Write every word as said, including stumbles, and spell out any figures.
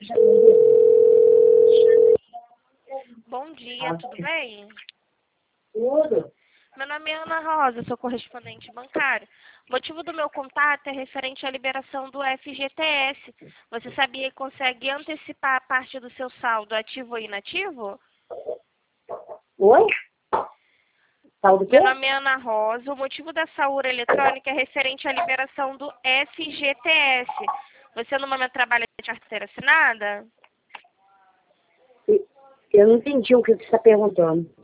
Bom dia, tudo bem? Tudo. Meu nome é Ana Rosa, sou correspondente bancário. O motivo do meu contato é referente à liberação do F G T S. Você sabia que consegue antecipar a parte do seu saldo ativo ou inativo? Oi? Saldo quê? Meu nome é Ana Rosa. O motivo da saúde eletrônica é referente à liberação do F G T S. Você no momento trabalha de carteira assinada? Eu não entendi o que você está perguntando.